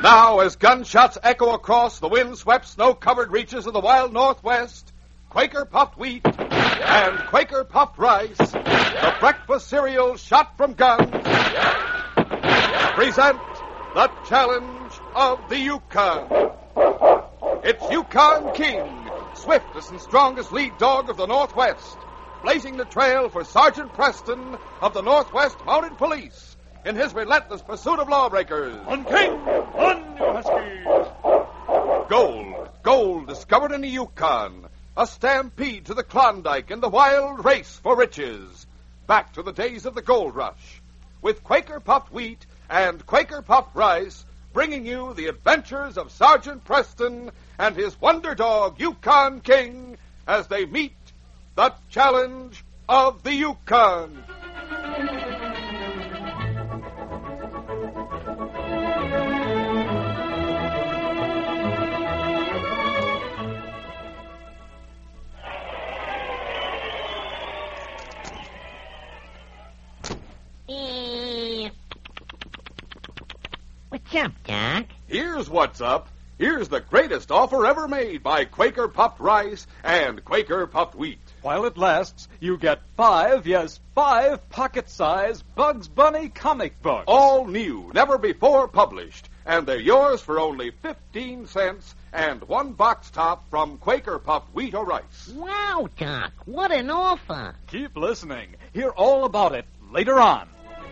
Now, as gunshots echo across the wind-swept, snow-covered reaches of the wild Northwest, Quaker Puffed Wheat and Quaker Puffed Rice, the breakfast cereal shot from guns, present the challenge of the Yukon. It's Yukon King, swiftest and strongest lead dog of the Northwest, blazing the trail for Sergeant Preston of the Northwest Mounted Police in his relentless pursuit of lawbreakers. On King! On, you huskies! Gold discovered in the Yukon. A stampede to the Klondike and the wild race for riches. Back to the days of the gold rush. With Quaker Puffed Wheat and Quaker Puffed Rice, bringing you the adventures of Sergeant Preston and his wonder dog, Yukon King, as they meet the challenge of the Yukon. What's up, Doc? Here's what's up. Here's the greatest offer ever made by Quaker Puffed Rice and Quaker Puffed Wheat. While it lasts, you get 5 pocket-sized Bugs Bunny comic books. All new, never before published. And they're yours for only 15 cents and one box top from Quaker Puffed Wheat or Rice. Wow, Doc, what an offer. Keep listening. Hear all about it later on.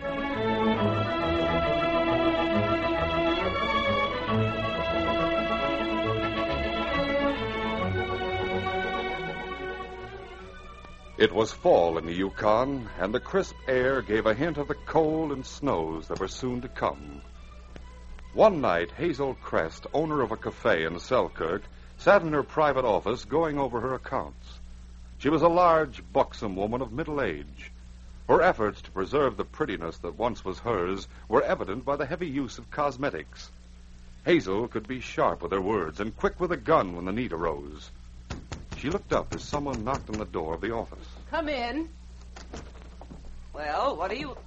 It was fall in the Yukon, and the crisp air gave a hint of the cold and snows that were soon to come. One night, Hazel Crest, owner of a cafe in Selkirk, sat in her private office going over her accounts. She was a large, buxom woman of middle age. Her efforts to preserve the prettiness that once was hers were evident by the heavy use of cosmetics. Hazel could be sharp with her words and quick with a gun when the need arose. She looked up as someone knocked on the door of the office. Come in. Well, what are you...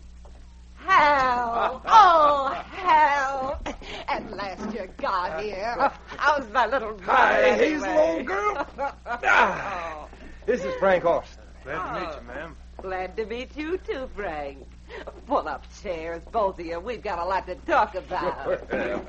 Hal! Oh, Hal! At last you got here. How's my little brother? Hi, Hazel, anyway? old girl. This is Frank Austin. Glad to meet you, ma'am. Glad to meet you, too, Frank. Pull up chairs, both of you. We've got a lot to talk about.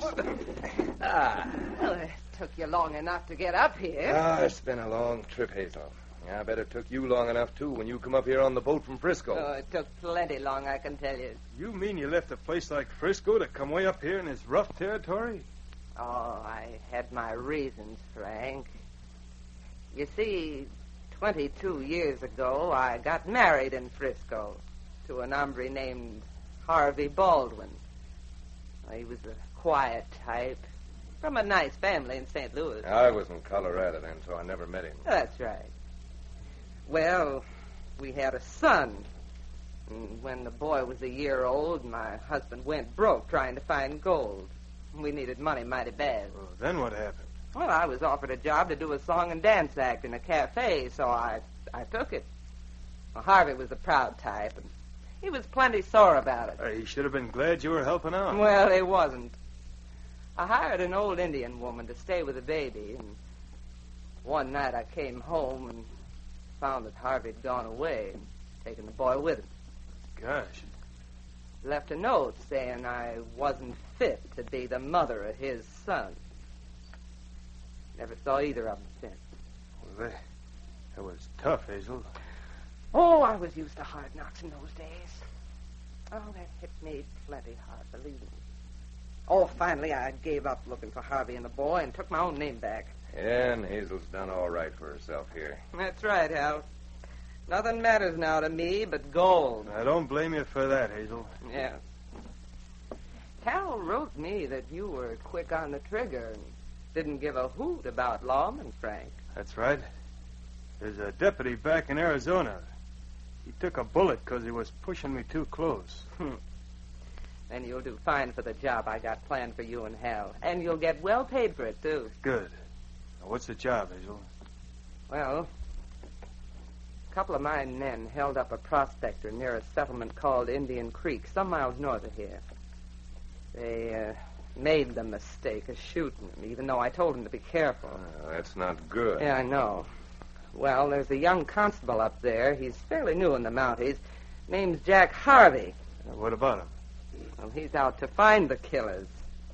Well, it took you long enough to get up here. It's been a long trip, Hazel. I bet it took you long enough, too, when you come up here on the boat from Frisco. Oh, it took plenty long, I can tell you. You mean you left a place like Frisco to come way up here in this rough territory? Oh, I had my reasons, Frank. You see, 22 years ago, I got married in Frisco to an hombre named Harvey Baldwin. He was a quiet type, from a nice family in St. Louis. I was in Colorado then, so I never met him. That's right. Well, we had a son. And when the boy was a year old, my husband went broke trying to find gold. We needed money mighty bad. Well, then what happened? Well, I was offered a job to do a song and dance act in a cafe, so I took it. Well, Harvey was a proud type, and he was plenty sore about it. He should have been glad you were helping out. Well, he wasn't. I hired an old Indian woman to stay with the baby, and one night I came home and found that Harvey had gone away and taken the boy with him. Gosh. Left a note saying I wasn't fit to be the mother of his son. Never saw either of them since. Well, that was tough, Hazel. Oh, I was used to hard knocks in those days. Oh, that hit me plenty hard, believe me. Oh, finally I gave up looking for Harvey and the boy and took my own name back. Yeah, and Hazel's done all right for herself here. That's right, Hal. Nothing matters now to me but gold. I don't blame you for that, Hazel. Yeah. Hal wrote me that you were quick on the trigger and didn't give a hoot about lawmen, Frank. That's right. There's a deputy back in Arizona. He took a bullet because he was pushing me too close. Then you'll do fine for the job I got planned for you and Hal. And you'll get well paid for it, too. Good. Now, what's the job, Hazel? Well, a couple of my men held up a prospector near a settlement called Indian Creek, some miles north of here. They Made the mistake of shooting him, even though I told him to be careful. That's not good. Yeah, I know. Well, there's a young constable up there. He's fairly new in the Mounties. Name's Jack Harvey. What about him? Well, he's out to find the killers.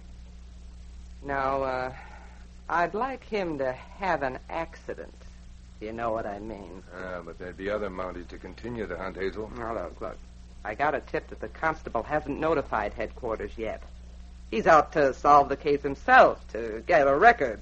Now, I'd like him to have an accident. You know what I mean? But there'd be other Mounties to continue the hunt, Hazel. Now, look. I got a tip that the constable hasn't notified headquarters yet. He's out to solve the case himself, to get a record.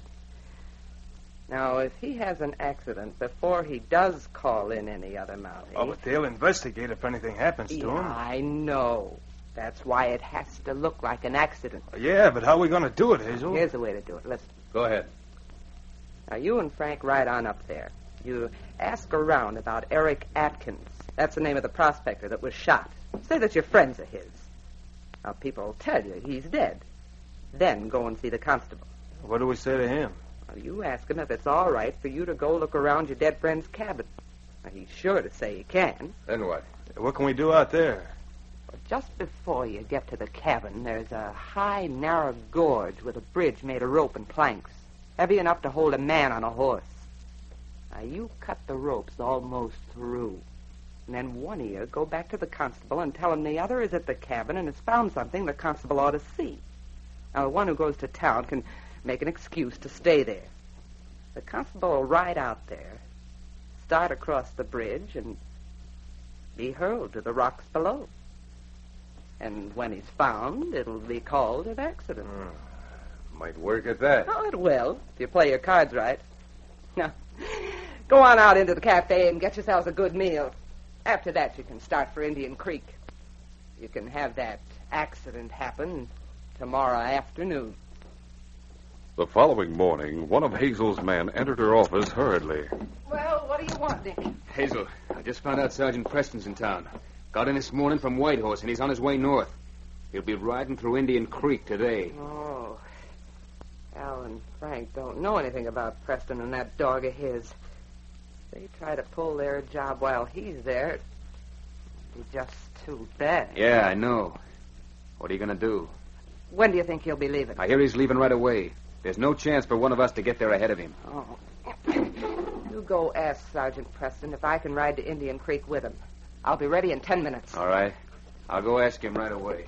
Now, if he has an accident before he does call in any other Mountie... Oh, but they'll investigate if anything happens to him. I know. That's why it has to look like an accident. Yeah, but how are we going to do it, Hazel? Here's the way to do it. Listen. Go ahead. Now, you and Frank ride on up there. You ask around about Eric Atkins. That's the name of the prospector that was shot. Say that you're friends of his. Now, people will tell you he's dead. Then go and see the constable. What do we say to him? Well, you ask him if it's all right for you to go look around your dead friend's cabin. Now, he's sure to say he can. Then what? What can we do out there? Well, just before you get to the cabin, there's a high, narrow gorge with a bridge made of rope and planks, heavy enough to hold a man on a horse. Now, you cut the ropes almost through. And then one of you go back to the constable and tell him the other is at the cabin and has found something the constable ought to see. Now, the one who goes to town can make an excuse to stay there. The constable will ride out there, start across the bridge, and be hurled to the rocks below. And when he's found, it'll be called an accident. Might work at that. Oh, it will, if you play your cards right. Now, go on out into the cafe and get yourselves a good meal. After that, you can start for Indian Creek. You can have that accident happen tomorrow afternoon. The following morning, one of Hazel's men entered her office hurriedly. Well, what do you want, Nick? Hazel, I just found out Sergeant Preston's in town. Got in this morning from Whitehorse, and he's on his way north. He'll be riding through Indian Creek today. Oh. Al and Frank don't know anything about Preston and that dog of his. They try to pull their job while he's there. It'd be just too bad. Yeah, I know. What are you going to do? When do you think he'll be leaving? I hear he's leaving right away. There's no chance for one of us to get there ahead of him. Oh. You go ask Sergeant Preston if I can ride to Indian Creek with him. I'll be ready in 10 minutes. All right. I'll go ask him right away.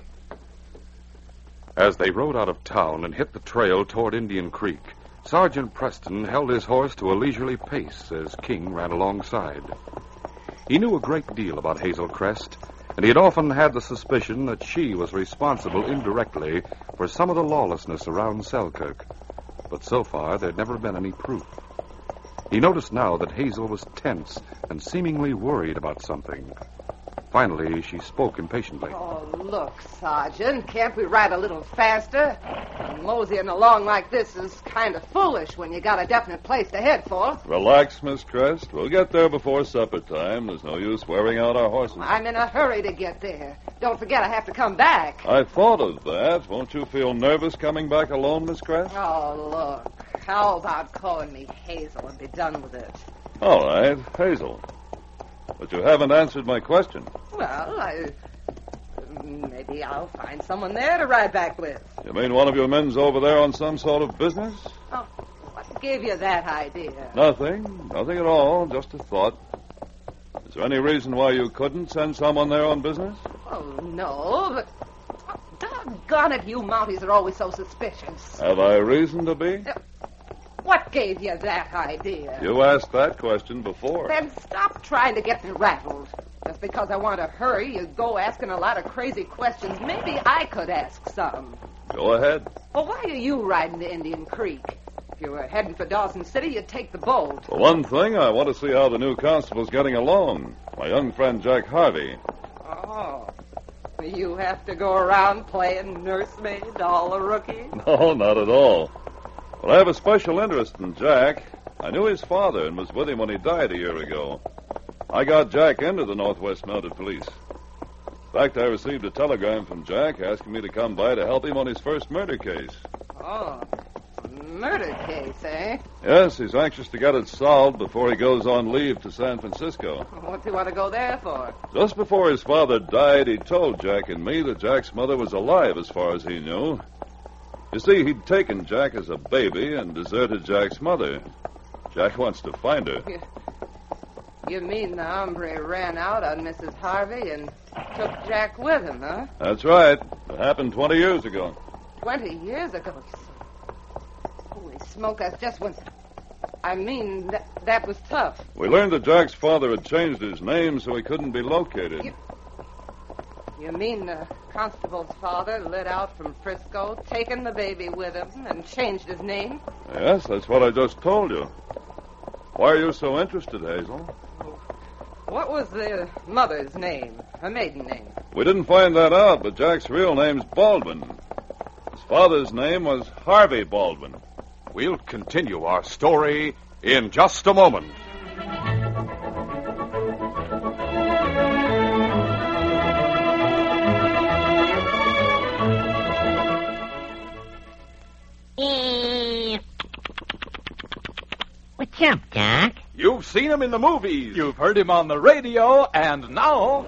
As they rode out of town and hit the trail toward Indian Creek, Sergeant Preston held his horse to a leisurely pace as King ran alongside. He knew a great deal about Hazel Crest, and he had often had the suspicion that she was responsible indirectly for some of the lawlessness around Selkirk. But so far, there'd never been any proof. He noticed now that Hazel was tense and seemingly worried about something. Finally, she spoke impatiently. Oh, look, Sergeant, can't we ride a little faster? Moseying along like this is kind of foolish when you got a definite place to head for. Relax, Miss Crest. We'll get there before supper time. There's no use wearing out our horses. I'm in a hurry to get there. Don't forget I have to come back. I thought of that. Won't you feel nervous coming back alone, Miss Crest? Oh, look. How about calling me Hazel and be done with it? All right, Hazel. But you haven't answered my question. Well, maybe I'll find someone there to ride back with. You mean one of your men's over there on some sort of business? Oh, what gave you that idea? Nothing. Nothing at all. Just a thought. Is there any reason why you couldn't send someone there on business? Oh, no, but... doggone it, you Mounties are always so suspicious. Have I reason to be? What gave you that idea? You asked that question before. Then stop trying to get me rattled. Just because I want to hurry, you go asking a lot of crazy questions. Maybe I could ask some. Go ahead. Well, why are you riding to Indian Creek? If you were heading for Dawson City, you'd take the boat. For one thing, I want to see how the new constable's getting along. My young friend Jack Harvey. Oh. You have to go around playing nursemaid, all the rookies? No, not at all. But I have a special interest in Jack. I knew his father and was with him when he died a year ago. I got Jack into the Northwest Mounted Police. In fact, I received a telegram from Jack asking me to come by to help him on his first murder case. Oh, murder case, eh? Yes, he's anxious to get it solved before he goes on leave to San Francisco. What's he want to go there for? Just before his father died, he told Jack and me that Jack's mother was alive as far as he knew. You see, he'd taken Jack as a baby and deserted Jack's mother. Jack wants to find her. You mean the hombre ran out on Mrs. Harvey and took Jack with him, huh? That's right. It happened 20 years ago. 20 years ago, you say? Holy smoke, that's just when... I mean, that was tough. We learned that Jack's father had changed his name so he couldn't be located. You mean the constable's father lit out from Frisco, taken the baby with him, and changed his name? Yes, that's what I just told you. Why are you so interested, Hazel? What was the mother's name, her maiden name? We didn't find that out, but Jack's real name's Baldwin. His father's name was Harvey Baldwin. We'll continue our story in just a moment. What's up, Doc? You've seen him in the movies. You've heard him on the radio, and now...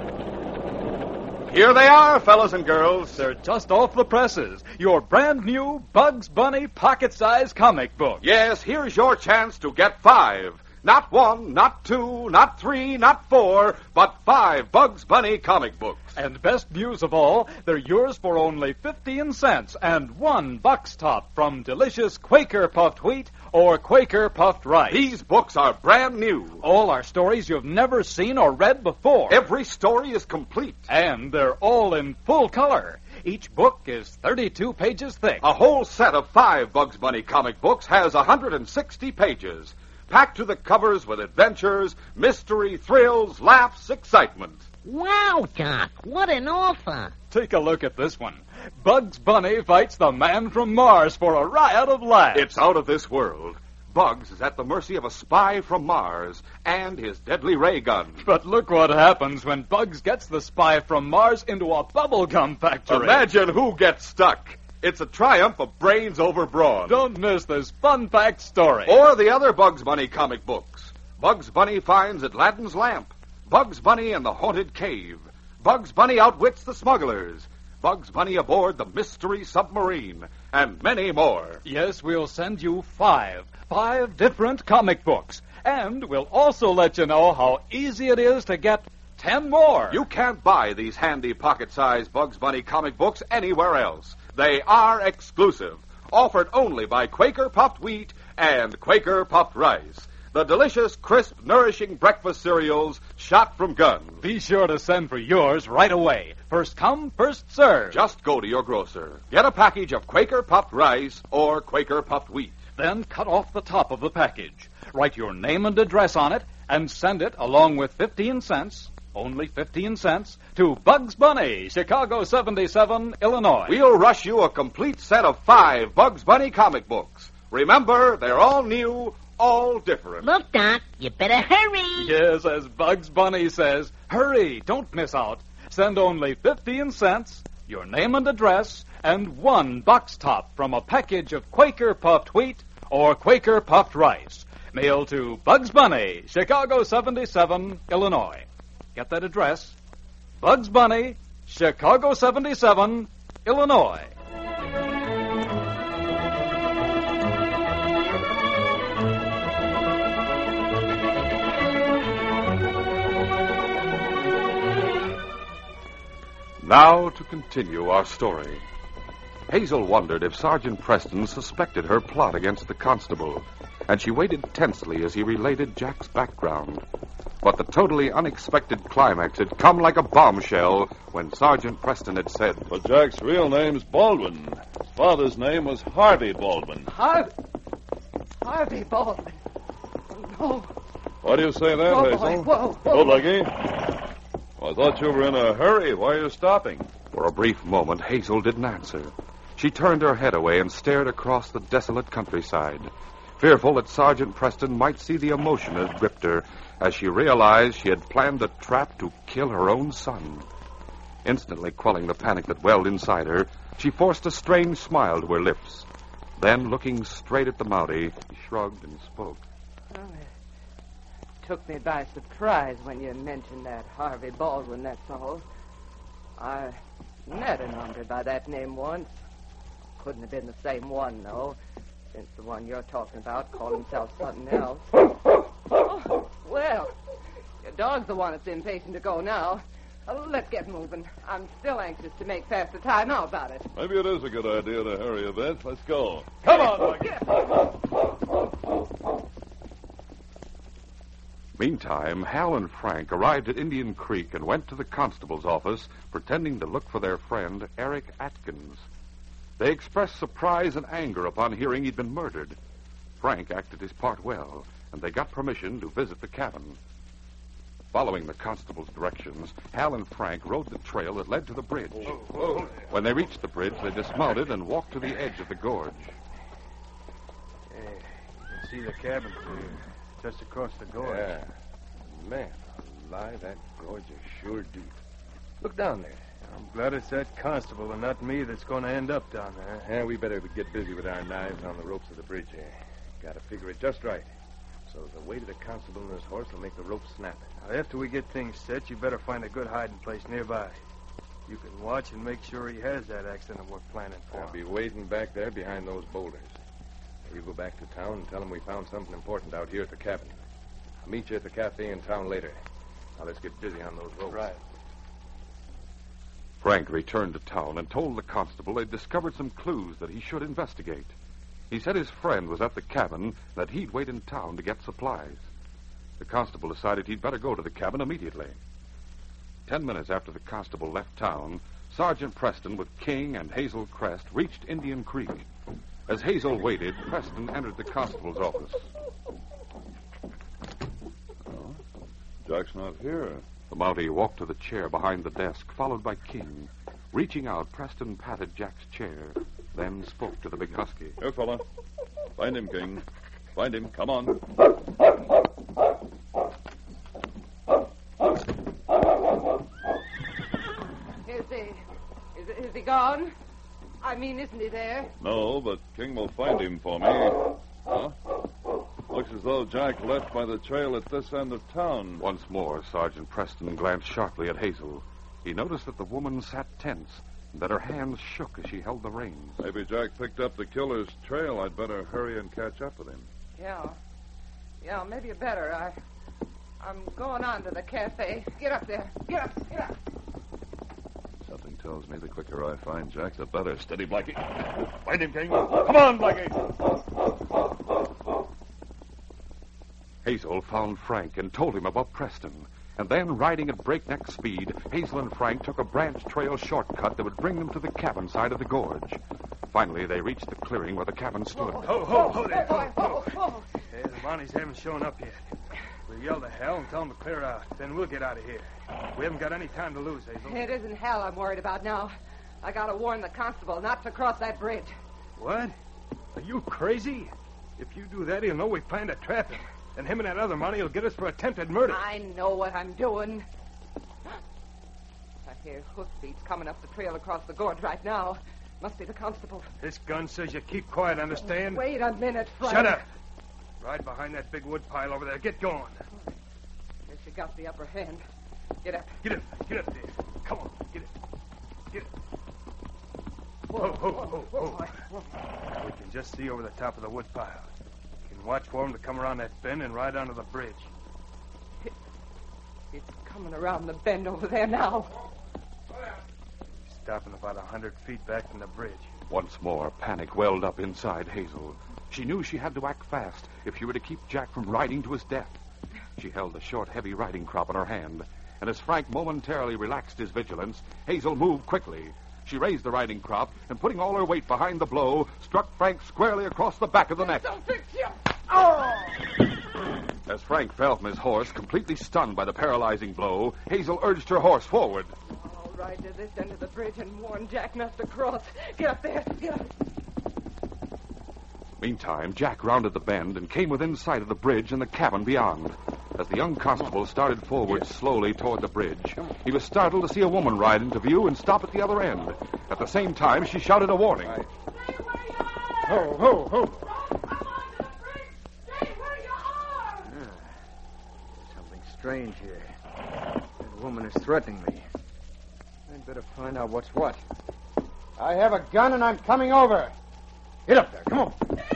Here they are, fellas and girls. They're just off the presses. Your brand new Bugs Bunny pocket-sized comic book. Yes, here's your chance to get 5. Not 1, not 2, not 3, not 4, but 5 Bugs Bunny comic books. And best news of all, they're yours for only 15 cents and 1 box top from delicious Quaker puffed wheat or Quaker puffed rice. These books are brand new. All are stories you've never seen or read before. Every story is complete. And they're all in full color. Each book is 32 pages thick. A whole set of 5 Bugs Bunny comic books has 160 pages, packed to the covers with adventures, mystery, thrills, laughs, excitement. Wow, Doc, what an offer. Take a look at this one. Bugs Bunny fights the man from Mars for a riot of laughs. It's out of this world. Bugs is at the mercy of a spy from Mars and his deadly ray gun. But look what happens when Bugs gets the spy from Mars into a bubblegum factory. Imagine who gets stuck. It's a triumph of brains over brawn. Don't miss this fun-packed story. Or the other Bugs Bunny comic books. Bugs Bunny finds Aladdin's lamp. Bugs Bunny and the haunted cave. Bugs Bunny outwits the smugglers. Bugs Bunny aboard the mystery submarine. And many more. Yes, we'll send you 5 different comic books. And we'll also let you know how easy it is to get 10 more. You can't buy these handy pocket-sized Bugs Bunny comic books anywhere else. They are exclusive, offered only by Quaker Puffed Wheat and Quaker Puffed Rice, the delicious, crisp, nourishing breakfast cereals shot from guns. Be sure to send for yours right away. First come, first serve. Just go to your grocer. Get a package of Quaker Puffed Rice or Quaker Puffed Wheat. Then cut off the top of the package. Write your name and address on it and send it along with 15 cents, only 15 cents, to Bugs Bunny, Chicago 77, Illinois. We'll rush you a complete set of 5 Bugs Bunny comic books. Remember, they're all new, all different. Look, Doc, you better hurry. Yes, as Bugs Bunny says, hurry, don't miss out. Send only 15 cents, your name and address, and 1 box top from a package of Quaker Puffed Wheat or Quaker Puffed Rice. Mail to Bugs Bunny, Chicago 77, Illinois. Get that address? Bugs Bunny, Chicago 77, Illinois. Now to continue our story. Hazel wondered if Sergeant Preston suspected her plot against the constable, and she waited tensely as he related Jack's background. But the totally unexpected climax had come like a bombshell when Sergeant Preston had said, But Jack's real name's Baldwin. His father's name was Harvey Baldwin. Harvey Baldwin. No. Why do you say that, Oh, Hazel? boy, whoa. Oh, Lucky. Well, I thought you were in a hurry. Why are you stopping? For a brief moment, Hazel didn't answer. She turned her head away and stared across the desolate countryside, fearful that Sergeant Preston might see the emotion that gripped her as she realized she had planned a trap to kill her own son. Instantly quelling the panic that welled inside her, she forced a strange smile to her lips. Then, looking straight at the Mountie, she shrugged and spoke. Well, it took me by surprise when you mentioned that Harvey Baldwin, that's all. I met an hombre by that name once. couldn't have been the same one, though, since the one you're talking about called himself something else. Oh, well, your dog's the one that's impatient to go now. Let's get moving. I'm still anxious to make faster time. How about it? Maybe it is a good idea to hurry a bit. Let's go. Come on, Lucky. Meantime, Hal and Frank arrived at Indian Creek and went to the constable's office, pretending to look for their friend, Eric Atkins. They expressed surprise and anger upon hearing he'd been murdered. Frank acted his part well, and they got permission to visit the cabin. Following the constable's directions, Hal and Frank rode the trail that led to the bridge. When they reached the bridge, they dismounted and walked to the edge of the gorge. Hey, you can see the cabin from here, just across the gorge. Yeah. Man, alive, that gorge is sure deep. Look down there. I'm glad it's that constable and not me that's going to end up down there. Yeah, we better get busy with our knives on the ropes of the bridge here. Got to figure it just right. So the weight of the constable and his horse will make the rope snap. Now, after we get things set, you better find a good hiding place nearby. You can watch and make sure he has that accident we're planning for. I'll be waiting back there behind those boulders. You go back to town and tell him we found something important out here at the cabin. I'll meet you at the cafe in town later. Now let's get busy on those ropes. Right. Frank returned to town and told the constable they'd discovered some clues that he should investigate. He said his friend was at the cabin, that he'd wait in town to get supplies. The constable decided he'd better go to the cabin immediately. 10 minutes after the constable left town, Sergeant Preston with King and Hazel Crest reached Indian Creek. As Hazel waited, Preston entered the constable's office. Oh, Jack's not here. The Mountie walked to the chair behind the desk, followed by King. Reaching out, Preston patted Jack's chair, then spoke to the big husky. Here, fella. Find him, King. Find him. Come on. Is he gone? I mean, isn't he there? No, but King will find him for me. Huh? Looks as though Jack left by the trail at this end of town. Once more, Sergeant Preston glanced sharply at Hazel. He noticed that the woman sat tense, and that her hands shook as she held the reins. Maybe Jack picked up the killer's trail. I'd better hurry and catch up with him. Yeah, maybe you better. I'm going on to the cafe. Get up there. Get up. Something tells me the quicker I find Jack, the better. Steady, Blackie. Find him, King. Come on, Blackie. Hazel found Frank and told him about Preston. And then, riding at breakneck speed, Hazel and Frank took a branch trail shortcut that would bring them to the cabin side of the gorge. Finally, they reached the clearing where the cabin stood. Ho there. Hey, the Mounties haven't shown up yet. We'll yell to Hal and tell them to clear out. Then we'll get out of here. We haven't got any time to lose, Hazel. It isn't Hal I'm worried about now. I gotta warn the constable not to cross that bridge. What? Are you crazy? If you do that, he'll know we plan to trap him. And him and that other Mountie will get us for attempted murder. I know what I'm doing. I hear hoofbeats coming up the trail across the gorge right now. Must be the constable. This gun says you keep quiet, understand? Wait a minute, Frank. Shut up. Ride behind that big wood pile over there. Get going. Guess you got the upper hand. Get up. Get up there. Come on. Get it. Whoa. We can just see over the top of the wood pile. We can watch for him to come around that bend and ride onto the bridge. It's coming around the bend over there now. He's stopping about 100 feet back from the bridge. Once more, panic welled up inside Hazel. She knew she had to act fast if she were to keep Jack from riding to his death. She held the short, heavy riding crop in her hand, and as Frank momentarily relaxed his vigilance, Hazel moved quickly. She raised the riding crop, and putting all her weight behind the blow, struck Frank squarely across the back of the neck. Don't fix you. Oh! As Frank fell from his horse, completely stunned by the paralyzing blow, Hazel urged her horse forward. I'll ride to this end of the bridge and warn Jack not to cross. Get up there. Get up. Meantime, Jack rounded the bend and came within sight of the bridge and the cabin beyond. As the young constable started forward slowly toward the bridge, he was startled to see a woman ride into view and stop at the other end. At the same time, she shouted a warning. Stay where you are! Ho! Don't come on to the bridge! Stay where you are! Something strange here. That woman is threatening me. I'd better find out what's what. I have a gun and I'm coming over. Get up there. Come on.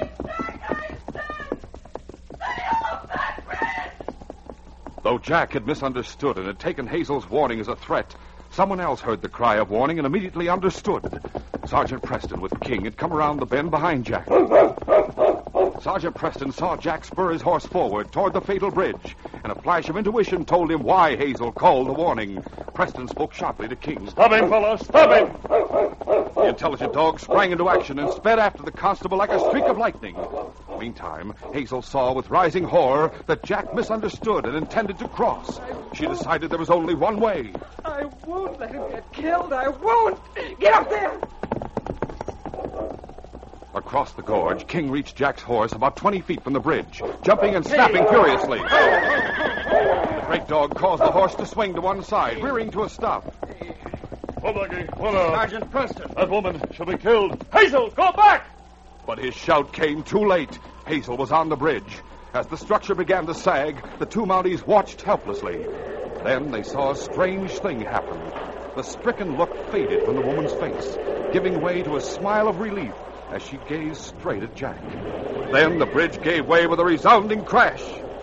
Though Jack had misunderstood and had taken Hazel's warning as a threat, someone else heard the cry of warning and immediately understood. Sergeant Preston with King had come around the bend behind Jack. Sergeant Preston saw Jack spur his horse forward toward the fatal bridge, and a flash of intuition told him why Hazel called the warning. Preston spoke sharply to King. Stop him, fellow! Stop him! The intelligent dog sprang into action and sped after the constable like a streak of lightning. Meantime, Hazel saw with rising horror that Jack misunderstood and intended to cross. She decided there was only one way. I won't let him get killed. I won't. Get up there. Across the gorge, King reached Jack's horse about 20 feet from the bridge, jumping and snapping furiously. The great dog caused the horse to swing to one side, rearing to a stop. Sergeant Preston. That woman shall be killed. Hazel, go back! But his shout came too late. Hazel was on the bridge. As the structure began to sag, the two Mounties watched helplessly. Then they saw a strange thing happen. The stricken look faded from the woman's face, giving way to a smile of relief as she gazed straight at Jack. Then the bridge gave way with a resounding crash.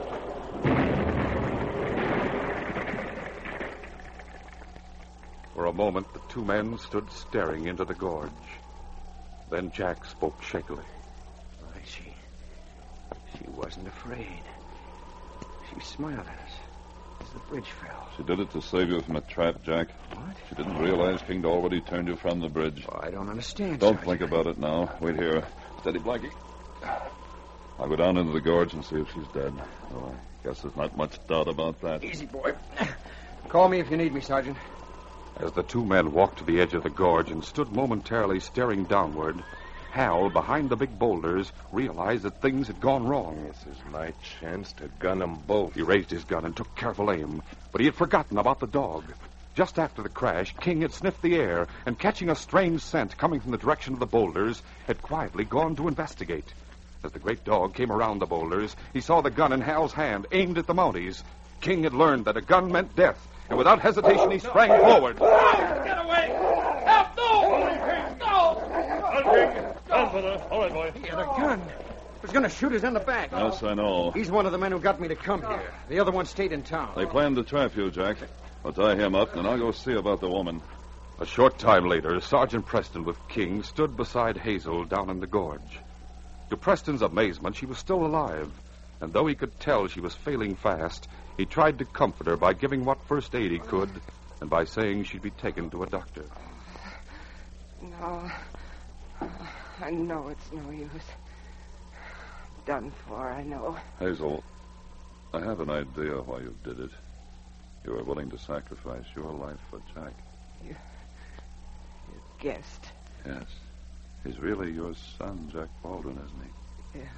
For a moment, the two men stood staring into the gorge. Then Jack spoke shakily. Why, she wasn't afraid. She smiled at us as the bridge fell. She did it to save you from a trap, Jack. What? She didn't realize King'd already turned you from the bridge. Oh, I don't understand, Don't Sergeant. think about it now. Wait here. Steady, Blackie. I'll go down into the gorge and see if she's dead. Oh, I guess there's not much doubt about that. Easy, boy. Call me if you need me, Sergeant. As the two men walked to the edge of the gorge and stood momentarily staring downward, Hal, behind the big boulders, realized that things had gone wrong. This is my chance to gun them both. He raised his gun and took careful aim, but he had forgotten about the dog. Just after the crash, King had sniffed the air and, catching a strange scent coming from the direction of the boulders, had quietly gone to investigate. As the great dog came around the boulders, he saw the gun in Hal's hand, aimed at the Mounties. King had learned that a gun meant death, and without hesitation he sprang forward. Get away! Help! No! No! Down, fella. All right, boy. He had a gun. He was going to shoot us in the back. Yes, I know. He's one of the men who got me to come here. The other one stayed in town. They planned to trap you, Jack. I'll tie him up, and I'll go see about the woman. A short time later, Sergeant Preston with King stood beside Hazel down in the gorge. To Preston's amazement, she was still alive, and though he could tell she was failing fast, he tried to comfort her by giving what first aid he could and by saying she'd be taken to a doctor. No. I know it's no use. Done for, I know. Hazel, I have an idea why you did it. You were willing to sacrifice your life for Jack. You guessed. Yes. He's really your son, Jack Baldwin, isn't he? Yeah.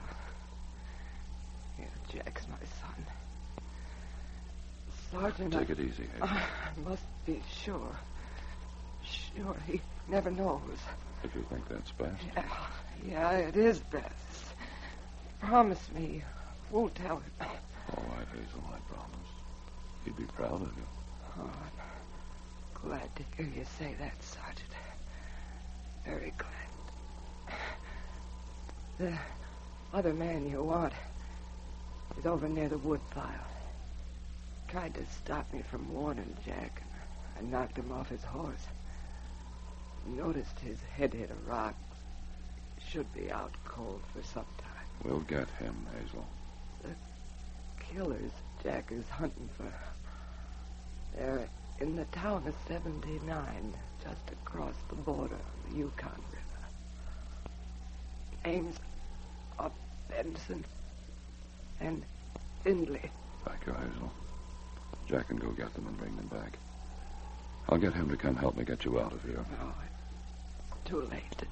Yeah, Jack's my son. Sergeant, Take it easy, Hazel. I must be sure. Sure, he never knows. If you think that's best. Yeah, it is best. Promise me you won't tell him. All right, Hazel, I promise. He'd be proud of you. Oh, I'm glad to hear you say that, Sergeant. Very glad. The other man you want is over near the woodpile. Tried to stop me from warning Jack, and I knocked him off his horse. Noticed his head hit a rock. Should be out cold for some time. We'll get him, Hazel. The killers Jack is hunting for. They're in the town of 79, just across the border of the Yukon River. Names are Benson and Findlay. Back you, Hazel. Jack can go get them and bring them back. I'll get him to come help me get you out of here. No, it's too late.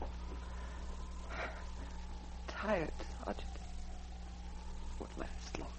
Tired, Sergeant. Won't last long.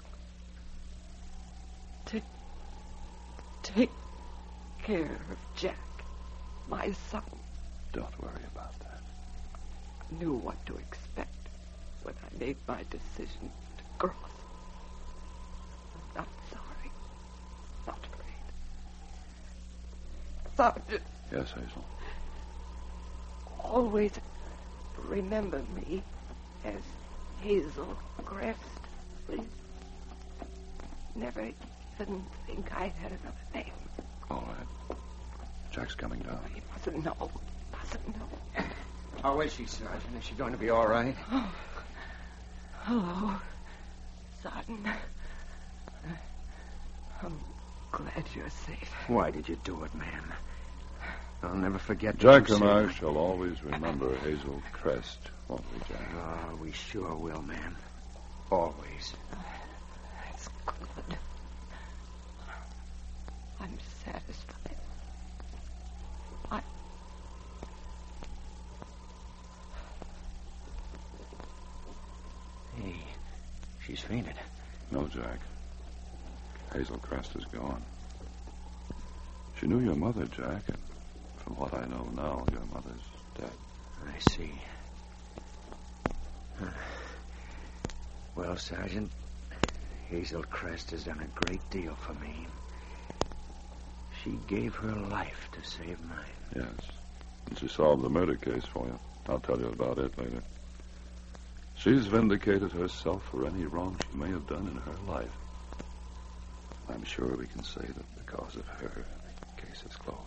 Take care of Jack, my son. Don't worry about that. I knew what to expect when I made my decision to cross. I'm not sorry. Not afraid. Sergeant. Yes, Hazel. always remember me as Hazel Crest, please. Never even think I had another name. All right. Jack's coming down. He mustn't know. Mustn't know. How is she, Sergeant? Is she going to be all right? Oh. Hello, Sergeant. I'm glad you're safe. Why did you do it, man? I'll never forget Jack and I shall always remember Hazel Crest, won't we, Jack? Oh, we sure will, man. Always. That's good. I'm satisfied. Hey, she's fainted. No, Jack. Hazel Crest is gone. She knew your mother, Jack, and from what I know now, your mother's dead. I see. Well, Sergeant, Hazel Crest has done a great deal for me. She gave her life to save mine. Yes. And she solved the murder case for you. I'll tell you about it later. She's vindicated herself for any wrong she may have done in her life. I'm sure we can say that because of her, the case is closed.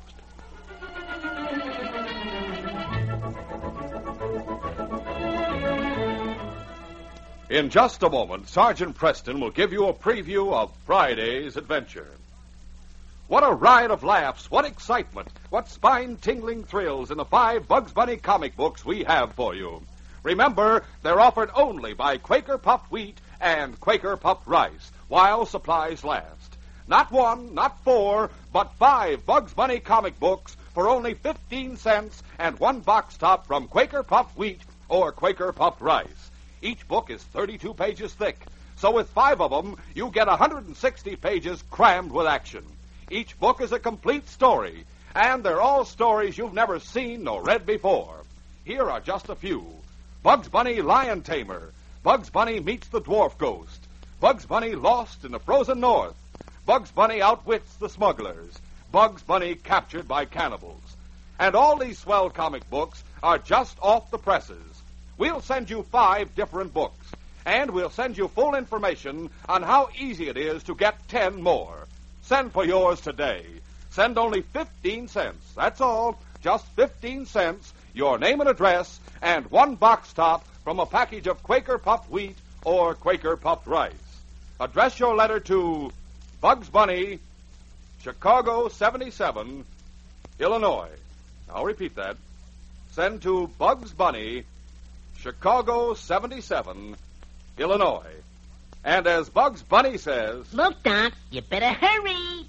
In just a moment, Sergeant Preston will give you a preview of Friday's adventure. What a ride of laughs, what excitement, what spine-tingling thrills in the 5 Bugs Bunny comic books we have for you. Remember, they're offered only by Quaker Puffed Wheat and Quaker Puffed Rice, while supplies last. Not 1, not 4, but 5 Bugs Bunny comic books for only 15 cents and 1 box top from Quaker Puffed Wheat or Quaker Puffed Rice. Each book is 32 pages thick, so with 5 of them, you get 160 pages crammed with action. Each book is a complete story, and they're all stories you've never seen nor read before. Here are just a few. Bugs Bunny Lion Tamer, Bugs Bunny Meets the Dwarf Ghost, Bugs Bunny Lost in the Frozen North, Bugs Bunny Outwits the Smugglers, Bugs Bunny Captured by Cannibals. And all these swell comic books are just off the presses. We'll send you 5 different books, and we'll send you full information on how easy it is to get 10 more. Send for yours today. Send only 15 cents. That's all. Just 15 cents, your name and address, and 1 box top from a package of Quaker Puffed Wheat or Quaker Puffed Rice. Address your letter to Bugs Bunny, Chicago 77, Illinois. I'll repeat that. Send to Bugs Bunny, Chicago 77, Illinois. And as Bugs Bunny says... Look, Doc, you better hurry.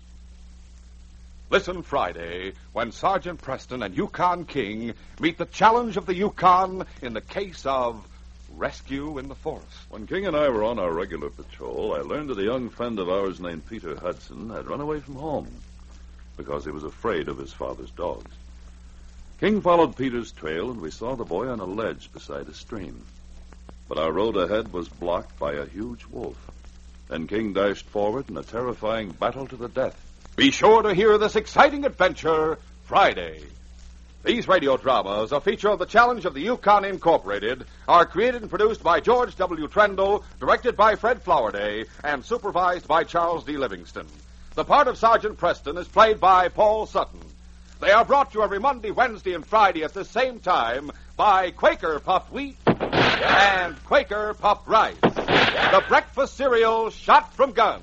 Listen Friday when Sergeant Preston and Yukon King meet the challenge of the Yukon in the case of rescue in the forest. When King and I were on our regular patrol, I learned that a young friend of ours named Peter Hudson had run away from home because he was afraid of his father's dogs. King followed Peter's trail, and we saw the boy on a ledge beside a stream. But our road ahead was blocked by a huge wolf. Then King dashed forward in a terrifying battle to the death. Be sure to hear this exciting adventure Friday. These radio dramas, a feature of the Challenge of the Yukon Incorporated, are created and produced by George W. Trendle, directed by Fred Flowerday, and supervised by Charles D. Livingston. The part of Sergeant Preston is played by Paul Sutton. They are brought to you every Monday, Wednesday, and Friday at the same time by Quaker Puffed Wheat and Quaker Puffed Rice, the breakfast cereal shot from guns.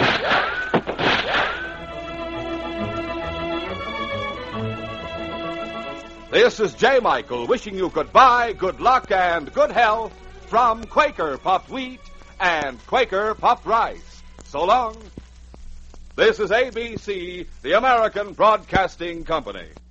This is J. Michael wishing you goodbye, good luck, and good health from Quaker Puffed Wheat and Quaker Puffed Rice. So long. This is ABC, the American Broadcasting Company.